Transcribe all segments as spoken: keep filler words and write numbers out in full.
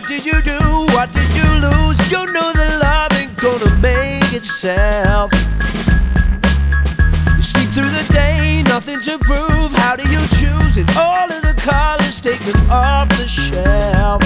What did you do? What did you lose? You know that love ain't gonna make itself. You sleep through the day, nothing to prove. How do you choose it? All of the colors, take them off the shelf.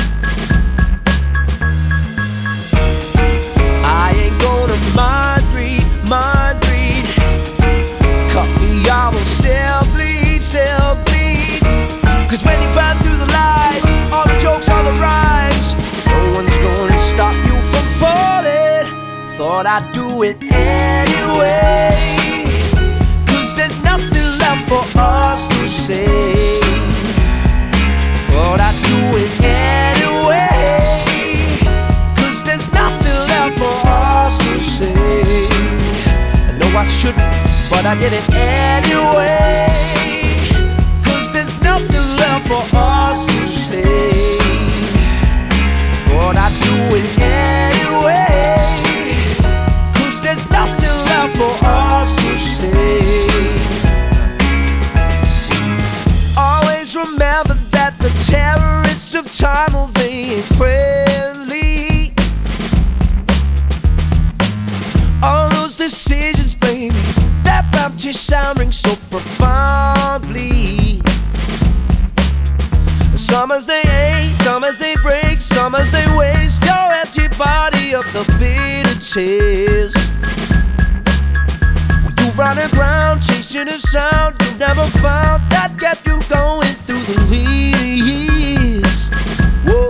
I ain't gonna mind read, mind read. Cut me, I will still bleed, still bleed. Cause when you burn through the lies, all the jokes, all the rhymes, no one's gonna stop you from falling. Thought I'd do it anyway, cause there's nothing left for us to say. Thought I'd do it anyway, cause there's nothing left for us to say. I know I shouldn't, but I did it anyway, cause there's nothing left for us to say. Thought I'd do it anyway, cause there's nothing left for us to say. Always remember that the terrorists of time, well, they ain't friendly. All those decisions, baby, that Baptist sound rings so profoundly. Some as they hate, some as they break, some as they waste your empty body of the bitter tears. You run around chasing a sound you've never found, that kept you going through the years. Whoa.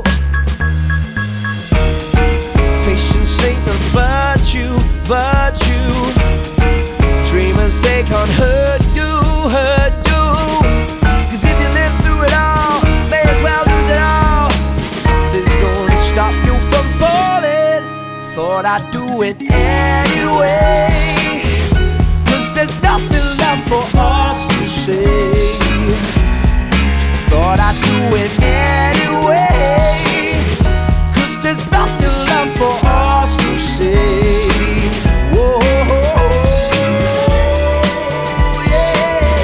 Patience ain't a virtue, virtue. Dreamers, they can't hurt you, hurt you. Cause if you live through it all, may as well lose it all. Nothing's gonna stop you from falling. Thought I'd do it anyway, cause there's nothing left for us to say. Thought I'd do it anyway, cause there's nothing left for us to say. Whoa, yeah.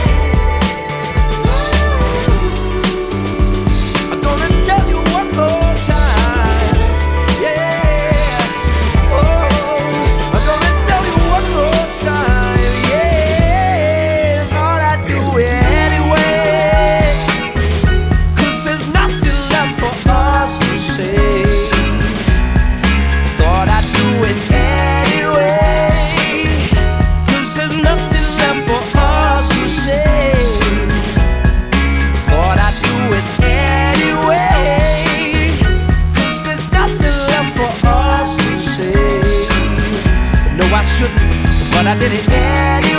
I'm gonna tell you one more time, yeah. Oh, I'm gonna tell you one more time, yeah. Thought I'd do it anyway, cause there's nothing left for us to say. Thought I'd do it anyway, cause there's nothing left for us to say. Thought I'd do it anyway, cause there's nothing left for us to say. No, I shouldn't, but I did it anyway.